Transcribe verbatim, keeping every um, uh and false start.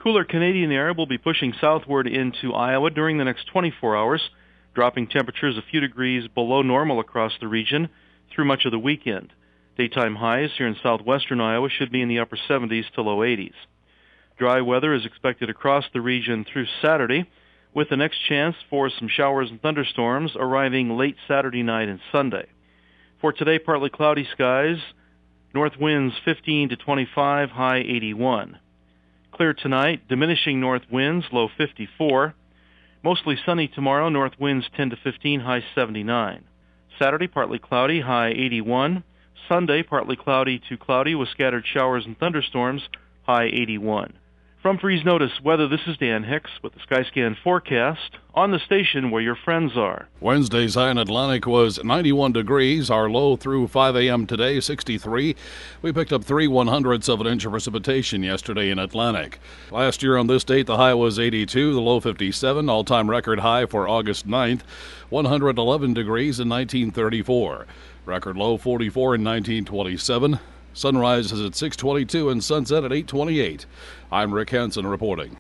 Cooler Canadian air will be pushing southward into Iowa during the next twenty-four hours, dropping temperatures a few degrees below normal across the region through much of the weekend. Daytime highs here in southwestern Iowa should be in the upper seventies to low eighties. Dry weather is expected across the region through Saturday, with the next chance for some showers and thunderstorms arriving late Saturday night and Sunday. For today, partly cloudy skies, north winds fifteen to twenty-five, high eighty-one. Clear tonight, diminishing north winds, low fifty-four. Mostly sunny tomorrow, north winds ten to fifteen, high seventy-nine. Saturday, partly cloudy, high eighty-one. Sunday, partly cloudy to cloudy with scattered showers and thunderstorms, high eighty-one. From Freeze Notice Weather, this is Dan Hicks with the Skyscan forecast on the station where your friends are. Wednesday's high in Atlantic was ninety-one degrees. Our low through five a.m. today, sixty-three. We picked up three one-hundredths of an inch of precipitation yesterday in Atlantic. Last year on this date, the high was eighty-two, the low fifty-seven, all-time record high for August ninth, one hundred eleven degrees in nineteen thirty-four. Record low forty-four in nineteen twenty-seven. Sunrise is at six twenty-two and sunset at eight twenty-eight. I'm Rick Hansen reporting.